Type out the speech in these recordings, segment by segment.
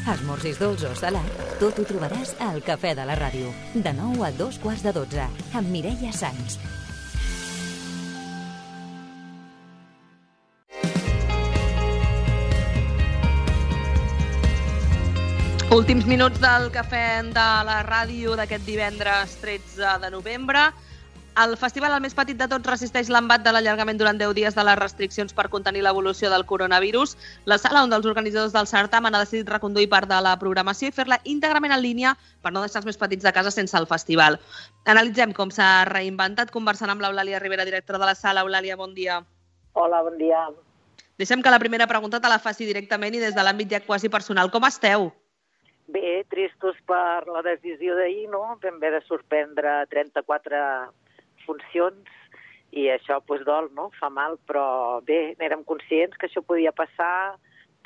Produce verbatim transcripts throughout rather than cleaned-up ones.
Esmorcis dolç o salat, tot ho trobaràs al Cafè de la Ràdio, de nou a dos quarts de dotze, amb Mireia Sans. Últims minuts del Cafè de la Ràdio d'aquest divendres tretze de novembre. El festival, el més petit de tots, resisteix l'embat de l'allargament durant deu dies de les restriccions per contenir l'evolució del coronavirus. La sala, un dels organitzadors del certamen, ha decidit reconduir part de la programació i fer-la íntegrament en línia per no deixar els més petits de casa sense el festival. Analitzem com s'ha reinventat conversant amb l'Eulàlia Rivera, directora de la sala. Eulàlia, bon dia. Hola, bon dia. Deixem que la primera pregunta te la faci directament i des de l'àmbit ja quasi personal. Com esteu? Bé, tristos per la decisió d'ahir, no? Vam haver de sorprendre trenta-quatre funcions i això pues, dol, no? Fa mal, però bé, érem conscients que això podia passar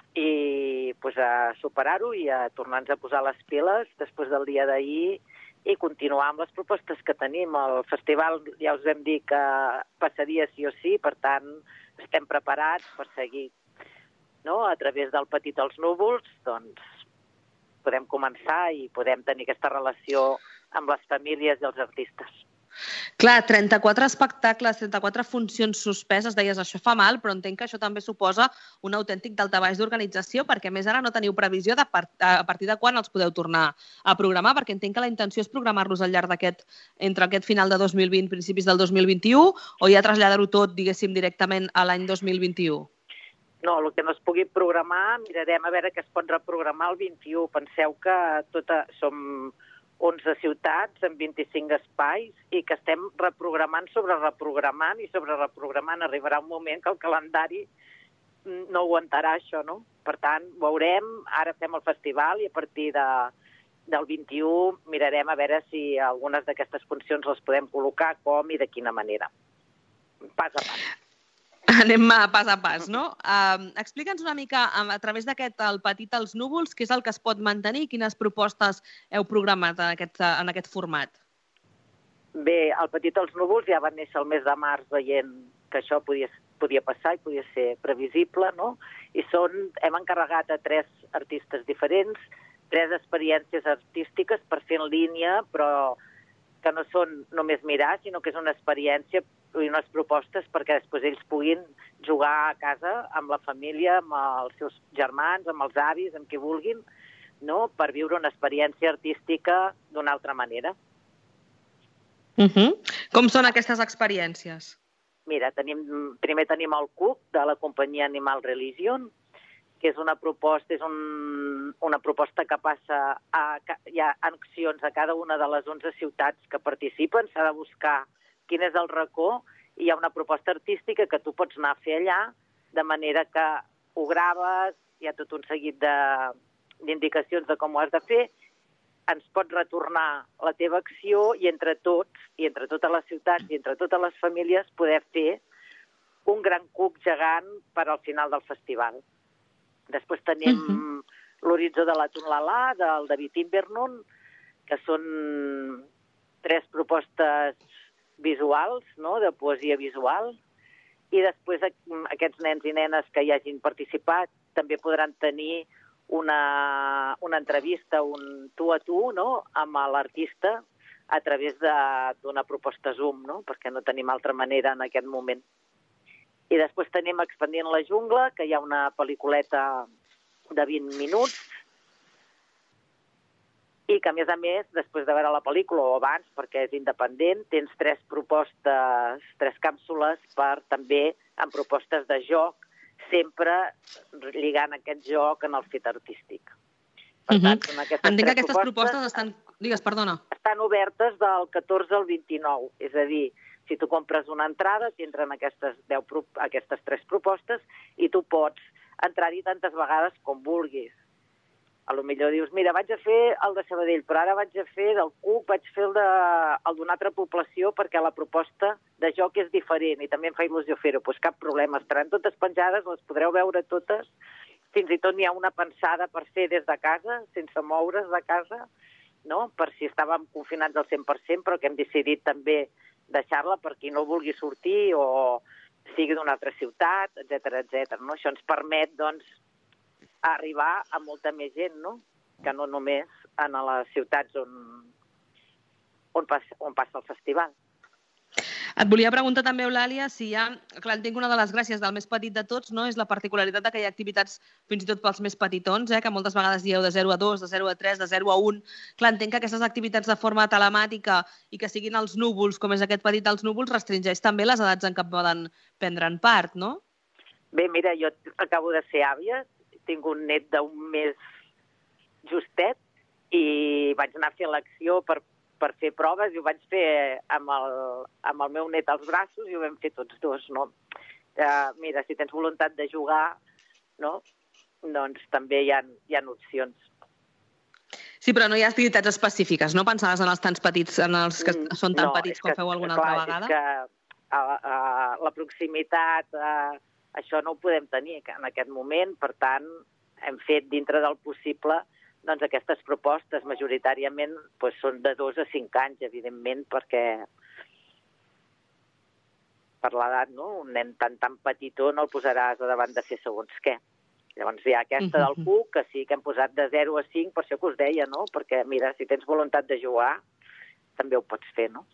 i pues, a superar-ho i a tornar-nos a posar les piles després del dia d'ahir i continuar amb les propostes que tenim. El festival ja us vam dir que passaria sí o sí, per tant estem preparats per seguir, no? A través del Petit als núvols, doncs podem començar i podem tenir aquesta relació amb les famílies i els artistes. Clar, trenta-quatre espectacles, trenta-quatre funcions suspeses, deies, això fa mal, però entenc que això també suposa un autèntic daltabaix d'organització, perquè a més ara no teniu previsió de part, a partir de quan els podeu tornar a programar, perquè entenc que la intenció és programar-los al llarg d'aquest, entre aquest final de dos mil vint, principis del dos mil vint-i-u, o ja traslladar-ho tot, diguéssim, directament a l'any dos mil vint-i-u? No, el que no es pugui programar, mirarem a veure què es pot reprogramar el vint-i-u. Penseu que tota, som onze ciutats amb vint-i-cinc espais i que estem reprogramant sobre reprogramant i sobre reprogramant. Arribarà un moment que el calendari no aguantarà això, no? Per tant, veurem, ara fem el festival i a partir de, del vint-i-u mirarem a veure si algunes d'aquestes funcions les podem col·locar, com i de quina manera. Pas a pas. Anem pas a pas, no? Uh, Explica'ns una mica, a través d'aquest El Petit als núvols, què és el que es pot mantenir i quines propostes heu programat en aquest, en aquest format? Bé, El Petit als núvols ja va néixer el mes de març veient que això podia, podia passar i podia ser previsible, no? I són, hem encarregat a tres artistes diferents, tres experiències artístiques per fer en línia, però que no són només mirar, sinó que és una experiència i unes propostes perquè després ells puguin jugar a casa amb la família, amb els seus germans, amb els avis, amb qui vulguin, no? Per viure una experiència artística d'una altra manera. Uh-huh. Com són aquestes experiències? Mira, tenim, primer tenim el C U C de la companyia Animal Religion, que és una proposta, és un, una proposta que passa a, hi ha accions a cada una de les onze ciutats que participen, s'ha de buscar quin és el racó, i hi ha una proposta artística que tu pots anar a fer allà, de manera que ho graves, hi ha tot un seguit d'indicacions de, de com ho has de fer, ens pots retornar la teva acció i entre tots, i entre totes les ciutats i entre totes les famílies poder fer un gran cuc gegant per al final del festival. Després tenim uh-huh. l'Horitzó de la Tunlalà, del David Invernon, que són tres propostes visuals, no? De poesia visual, i després aquests nens i nenes que hi hagin participat també podran tenir una, una entrevista, un tu a tu, no? Amb l'artista a través d'una proposta Zoom, no? Perquè no tenim altra manera en aquest moment. I després tenim Expandint la jungla, que hi ha una pel·lículeta de vint minuts, i que, a més a més, després de veure la pel·lícula o abans, perquè és independent, tens tres propostes, tres càpsules per també en propostes de joc, sempre lligant aquest joc en el fet artístic. Per tant, uh-huh. Entenc que aquestes propostes, propostes estan... Digues, perdona. Estan obertes del catorze al vint-i-nou, és a dir, si tu compres una entrada, t'entren aquestes, deu, aquestes tres propostes i tu pots entrar-hi tantes vegades com vulguis. A lo millor dius, mira, vaig a fer el de Sabadell, però ara vaig a fer del C U C, vaig fer el d'una altra població perquè la proposta de joc és diferent i també em fa il·lusió fer-ho. Doncs cap problema, estaran totes penjades, les podreu veure totes. Fins i tot n'hi ha una pensada per fer des de casa, sense moure's de casa, no? Per si estàvem confinats al cent per cent, però que hem decidit també deixar-la per qui no vulgui sortir o sigui d'una altra ciutat, etcètera, etcètera. No? Això ens permet, doncs, arribar a molta més gent, no? que no només en les ciutats on, on, passa, on passa el festival. Et volia preguntar també, Eulàlia, si hi ha... Clar, entenc que una de les gràcies del més petit de tots, no?, és la particularitat que hi ha activitats fins i tot pels més petitons, eh?, que moltes vegades dieu de zero a dos, de zero a tres, de zero a un. Clar, entenc que aquestes activitats de forma telemàtica i que siguin els núvols, com és aquest petit dels núvols, restringeix també les edats en què poden prendre part, no? Bé, mira, jo acabo de ser àvia, tinc un net d'un mes justet i vaig anar a fer l'acció per per fer proves i ho vaig fer amb el, amb el meu net als braços i ho vam fer tots dos, no? Uh, mira, si tens voluntat de jugar, no?, doncs també hi ha, hi ha opcions. Sí, però no hi ha activitats específiques, no? Pensaves en els tants petits, en els que són tan no, petits que ho feu alguna clar, altra vegada? És que a, a, la proximitat, a, això no ho podem tenir en aquest moment, per tant, hem fet dintre del possible doncs aquestes propostes majoritàriament doncs, són de dos a cinc anys, evidentment, perquè per l'edat, no?, un nen tan tan petitó no el posaràs a davant de fer segons què. Llavors hi ha aquesta del Q, que sí que hem posat de zero a cinc, per això que us deia, no?, perquè, mira, si tens voluntat de jugar, també ho pots fer, no?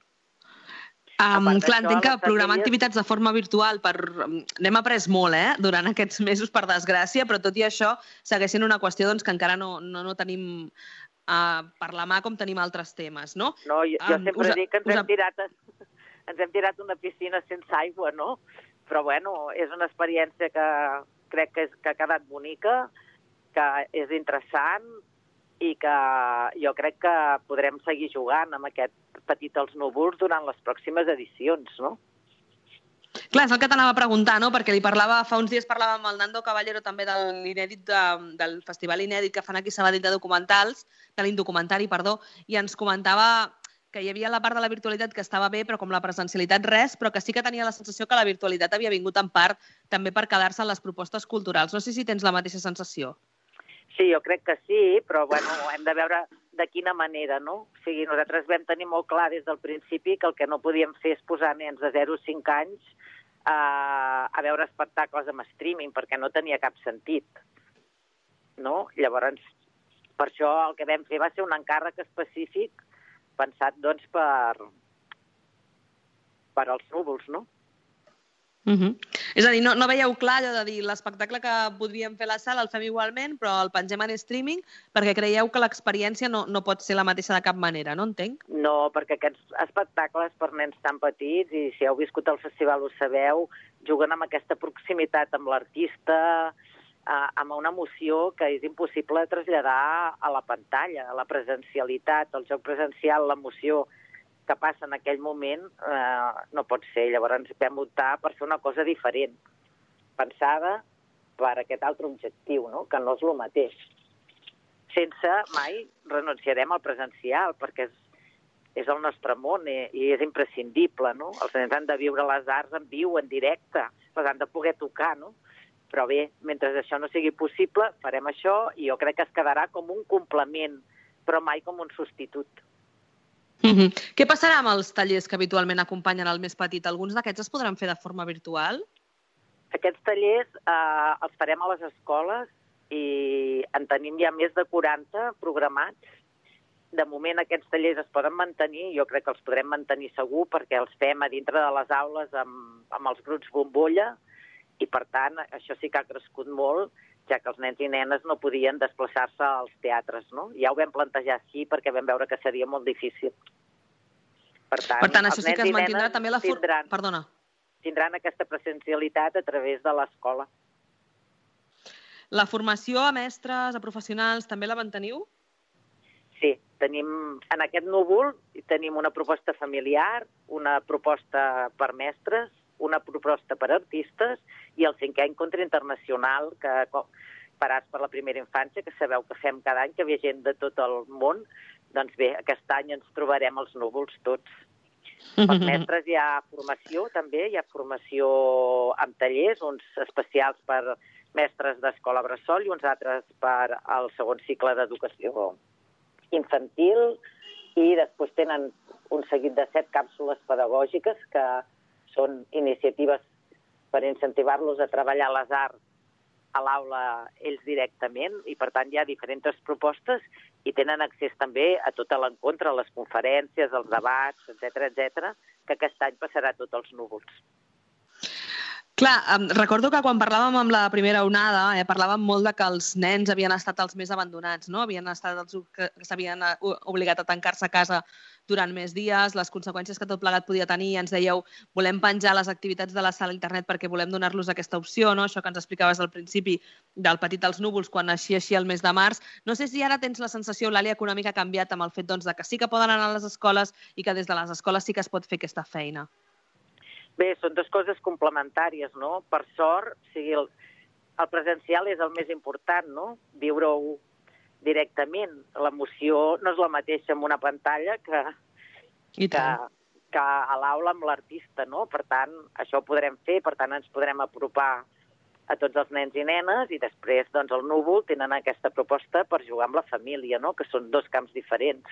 Um, clar, entenc que programar famílies... activitats de forma virtual, per... n'hem après molt, eh?, durant aquests mesos, per desgràcia, però tot i això segueix sent una qüestió doncs, que encara no, no, no tenim uh, per la mà com tenim altres temes, no? No, jo, jo um, sempre us... dic que ens, us... hem tirat, ens hem tirat una piscina sense aigua, no? Però, bueno, és una experiència que crec que, és, que ha quedat bonica, que és interessant i que jo crec que podrem seguir jugant amb aquest petit als núvols durant les pròximes edicions, no? Clar, és el que t'anava a preguntar, no? Perquè li parlava, fa uns dies parlàvem amb el Nando Caballero també de l'inèdit de, del festival inèdit que fan aquí a Sabadell de documentals, de l'indocumentari, perdó, i ens comentava que hi havia la part de la virtualitat que estava bé, però com la presencialitat res, però que sí que tenia la sensació que la virtualitat havia vingut en part també per quedar-se en les propostes culturals. No sé si tens la mateixa sensació. Sí, jo crec que sí, però bueno, hem de veure de quina manera, no? O sigui, nosaltres vam tenir molt clar des del principi que el que no podíem fer és posar nens de zero a cinc anys a, a veure espectacles amb streaming, perquè no tenia cap sentit, no? Llavors, per això el que vam fer va ser un encàrrec específic pensat, doncs, per, per als núvols, no? Uh -huh. És a dir, no, no veieu clar allò de dir l'espectacle que podríem fer a la sala el fem igualment, però el pengem en streaming perquè creieu que l'experiència no, no pot ser la mateixa de cap manera, no entenc? No, perquè aquests espectacles per nens tan petits, i si heu viscut el festival ho sabeu, juguen amb aquesta proximitat amb l'artista, eh, amb una emoció que és impossible traslladar a la pantalla, a la presencialitat, el joc presencial, l'emoció que passa en aquell moment, eh, no pot ser. Llavors vam optar per fer una cosa diferent, pensada per aquest altre objectiu, no?, que no és el mateix. Sense mai renunciarem al presencial, perquè és, és el nostre món i, i és imprescindible, no? Els nens han de viure les arts en viu, en directe, les han de poder tocar, no? Però bé, mentre això no sigui possible, farem això i jo crec que es quedarà com un complement, però mai com un substitut. Mm-hmm. Què passarà amb els tallers que habitualment acompanyen el més petit? Alguns d'aquests es podran fer de forma virtual? Aquests tallers eh, els farem a les escoles i en tenim ja més de quaranta programats. De moment aquests tallers es poden mantenir, jo crec que els podrem mantenir segur perquè els fem a dintre de les aules amb, amb els grups bombolla i per tant això sí que ha crescut molt, ja que els nens i nenes no podien desplaçar-se als teatres, no? Ja ho vam plantejar així perquè vam veure que seria molt difícil. Per tant, per tant això sí que es mantindrà també la... For... Tindran, Perdona. Tindran aquesta presencialitat a través de l'escola. La formació a mestres, a professionals, també la manteniu? Sí, tenim en aquest núvol tenim una proposta familiar, una proposta per mestres, una proposta per artistes i el cinquè encontre internacional que parats per la primera infància, que sabeu que fem cada any, que ve gent de tot el món. Doncs bé, aquest any ens trobarem els núvols tots. Per mestres hi ha formació també, hi ha formació amb tallers, uns especials per mestres d'escola bressol i uns altres per al segon cicle d'educació infantil i després tenen un seguit de set càpsules pedagògiques que són iniciatives per incentivar-los a treballar les arts a l'aula ells directament i, per tant, hi ha diferents propostes i tenen accés també a tot l'encontre, a les conferències, als debats, etcètera, etcètera, que aquest any passarà tot als núvols. Clar, recordo que quan parlàvem amb la primera onada eh, parlàvem molt de que els nens havien estat els més abandonats, no? Havien estat els que s'havien obligat a tancar-se a casa durant més dies, les conseqüències que tot plegat podia tenir. Ens dèieu, volem penjar les activitats de la sala a internet perquè volem donar-los aquesta opció, no? Això que ens explicaves al principi del Petit als núvols quan naixia així el mes de març. No sé si ara tens la sensació, Eulàlia, econòmica ha canviat amb el fet doncs, de que sí que poden anar a les escoles i que des de les escoles sí que es pot fer aquesta feina. Bé, són dues coses complementàries, no? Per sort, o sigui, el, el presencial és el més important, no? Viure-ho directament. L'emoció no és la mateixa en una pantalla que, que, que a l'aula amb l'artista, no? Per tant, això ho podrem fer, per tant, ens podrem apropar a tots els nens i nenes i després, doncs, el núvol tenen aquesta proposta per jugar amb la família, no? Que són dos camps diferents.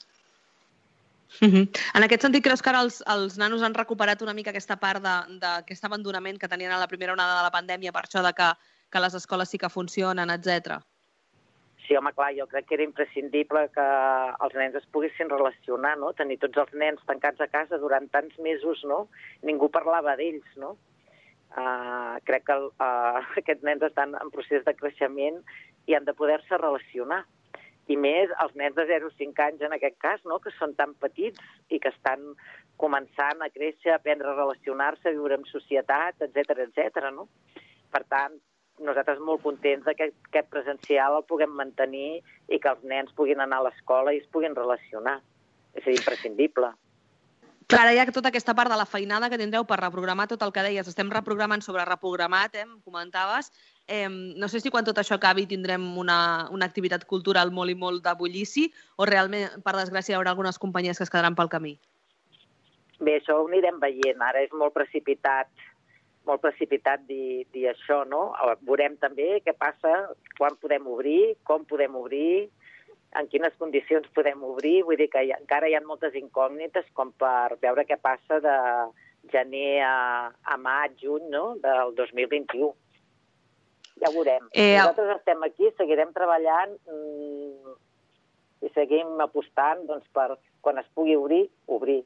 Uh-huh. En aquest sentit, creus que ara els, els nanos han recuperat una mica aquesta part d'aquest abandonament que tenien a la primera onada de la pandèmia per això de que, que les escoles sí que funcionen, etcètera? Sí, home, clar, jo crec que era imprescindible que els nens es poguessin relacionar, no? Tenir tots els nens tancats a casa durant tants mesos, no? Ningú parlava d'ells, no? Uh, crec que uh, aquests nens estan en procés de creixement i han de poder-se relacionar. I més els nens de zero a cinc anys, en aquest cas, no? Que són tan petits i que estan començant a créixer, a aprendre a relacionar-se, a viure en societat, etcètera, etcètera, no? Per tant, nosaltres molt contents que aquest presencial el puguem mantenir i que els nens puguin anar a l'escola i es puguin relacionar. És imprescindible. Clar, hi ha tota aquesta part de la feinada que tindreu per reprogramar tot el que deies. Estem reprogramant sobre reprogramat, eh, em comentaves. Eh, no sé si quan tot això acabi tindrem una, una activitat cultural molt i molt de bullici o realment, per desgràcia, hi haurà algunes companyies que es quedaran pel camí. Bé, això ho anirem veient. Ara és molt precipitat, molt precipitat dir, dir això, no? Veurem també què passa, quan podem obrir, com podem obrir, en quines condicions podem obrir. Vull dir que hi ha, encara hi ha moltes incògnites com per veure què passa de gener a, a maig, juny, no? Del dos mil vint-i-u. Ja ho veurem. Eh, Nosaltres estem aquí, seguirem treballant mmm, i seguim apostant doncs, per quan es pugui obrir, obrir.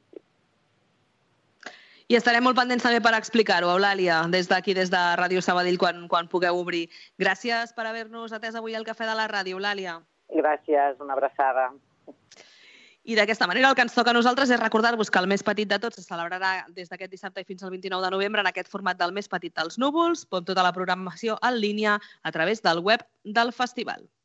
I estarem molt pendents també per explicar-ho, Eulàlia, des d'aquí, des de Ràdio Sabadell, quan, quan pugueu obrir. Gràcies per haver-nos atès avui al Cafè de la Ràdio, Eulàlia. Gràcies, una abraçada. I d'aquesta manera el que ens toca a nosaltres és recordar-vos que el Més Petit de Tots se celebrarà des d'aquest dissabte i fins al vint-i-nou de novembre en aquest format del Més Petit dels Núvols, amb tota la programació en línia a través del web del festival.